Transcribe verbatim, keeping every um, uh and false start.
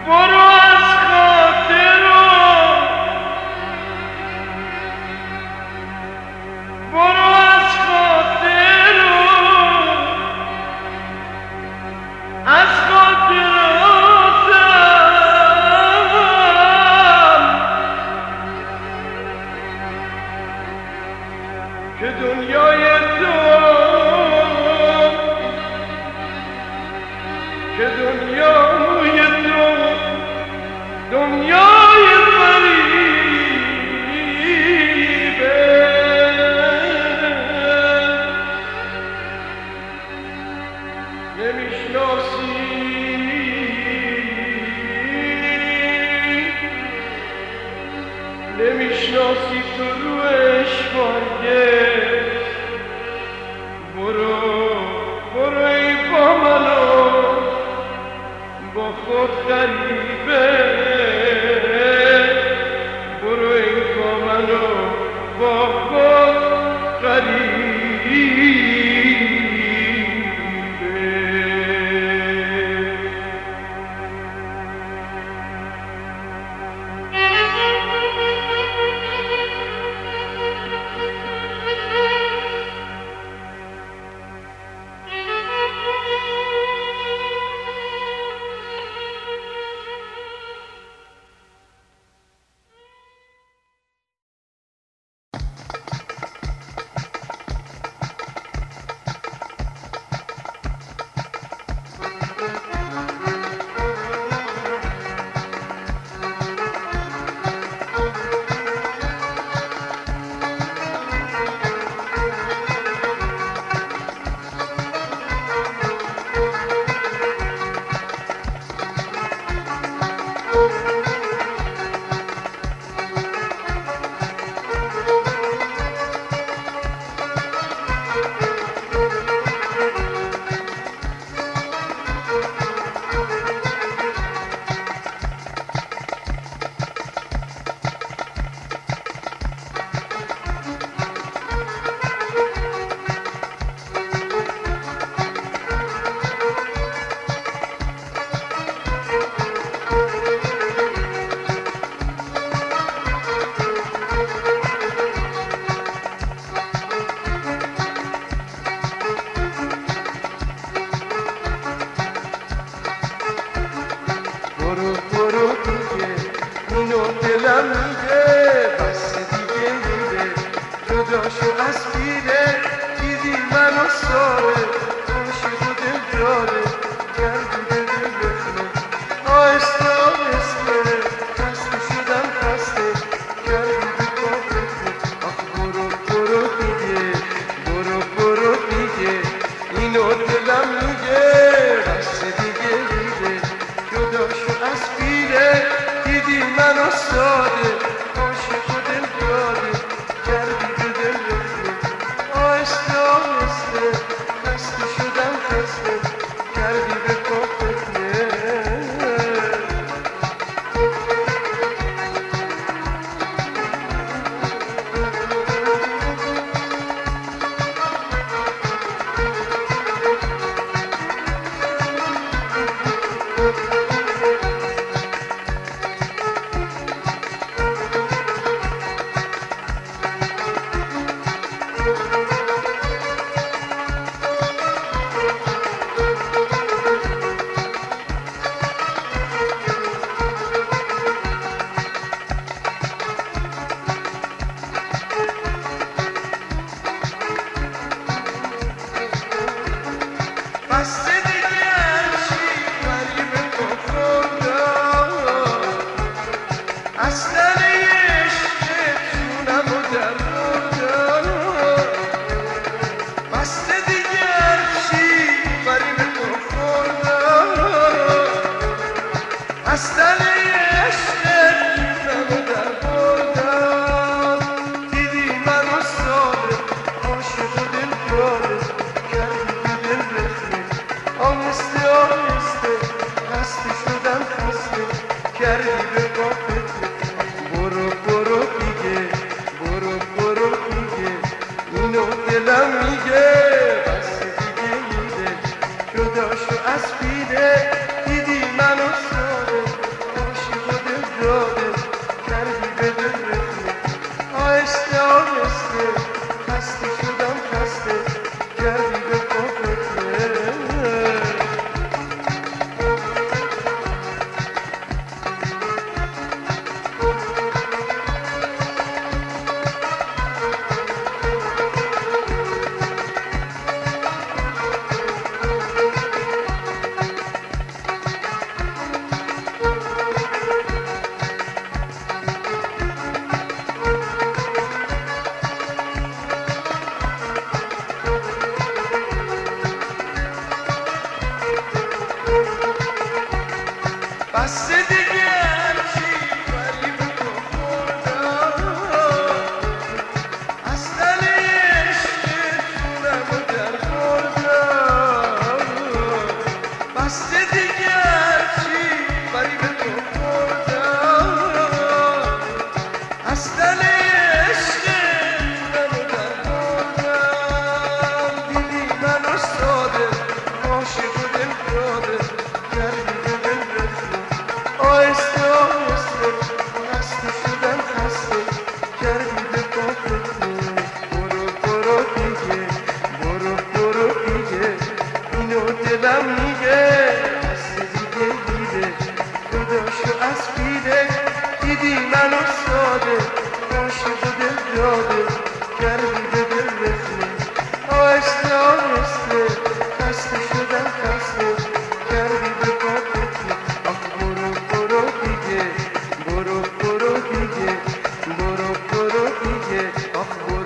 نمیشناسی تو روش مایه برو برو ای با منو با خود غریبه برو ای با منو با خود غریبه آهسته آهسته خسته شدم خسته کردی به پاکتون برو برو دیگه برو برو دیگه اینو دلم میگه خسته دیگه دیده جدا شو از پیده دیدی منو ساده عاشق و دل داده کردی به دل رفته آهسته آهسته خسته شدم خسته کردی به پاکتون آخ برو برو دیگه برو برو دیگه برو برو دیگه آخ برو